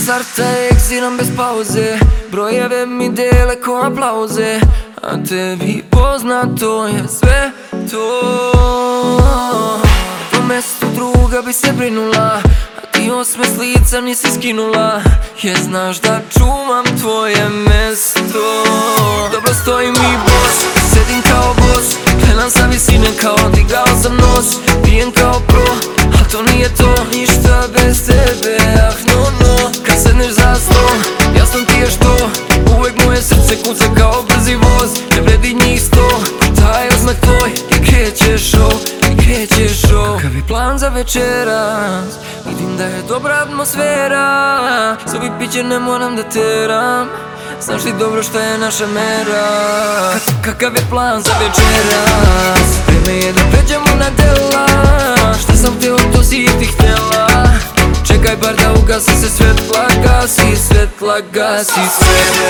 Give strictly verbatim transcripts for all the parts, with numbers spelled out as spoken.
starta egziram bez pauze, brojeve mi dele ko aplauze, a tebi poznato je sve to. Na tom mestu druga bi se brinula, a ti osme s lica nisi skinula, jer znaš da čuvam tvoje mesto. Dobro stoji mi boss, sedim kao boss, gledam sa visine kao digao sam nos, pijem kao pro, a to nije to, ništa bez tebe, ah no no. Kad sedneš za sto, jasno ti je što, uvek moje srce kuca kao brzi voz, ne vredi njih sto, taj oznak tvoj, i kreće show, i kreće show. Kakav je plan za večeras, vidim da je dobra atmosfera, s ovih piće ne moram da teram, znaš li dobro šta je naša mera. Kakav je plan za večeras, vreme je da pređemo na dela, šta sam hteo to si i ti htjela. Čekaj bar da ugasi se svetla, gasi svetla, gasi sve.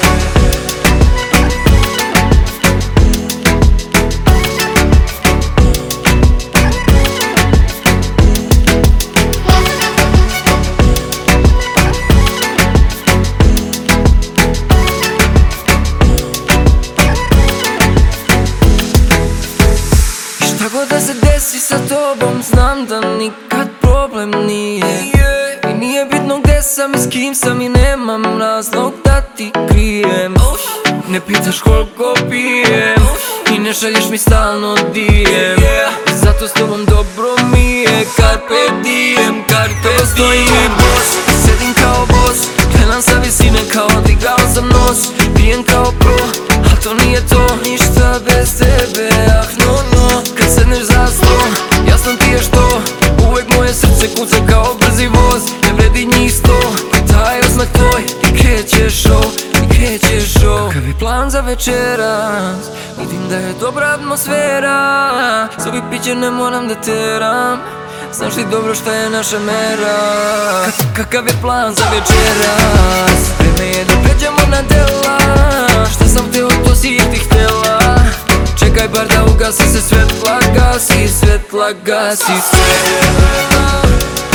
Šta god da se desi sa tobom, znam da nikad problem nije. I nije bitno gde sam i s kim sam, i nemam razlog da ti krijem. Ne pitaš koliko pijem i ne šalješ mi stalno dijem, zato s tobom dobro mi je. Carpe diem, carpe stoji mi boss, sedim kao boss, gledam sa visine kao digao sam nos, pijem kao pro, a to nije to, ništa bez tebe, ah no no. Kad sedneš za sto, jasno ti je što, uvek moje srce kuca kao brzi voz, ne vredi njih sto, taj oznak tvoj, i kreće show, i kreće show. Kakav je plan za večeras, vidim da je dobra atmosfera, s ovih piće ne moram da teram, znaš li dobro šta je naša mera. Kakav je plan za večeras, vreme je da pređemo na dela, šta sam hteo to si i ti htjela. Čekaj bar da ugasi se svetla, gasi svetla, gasi sve.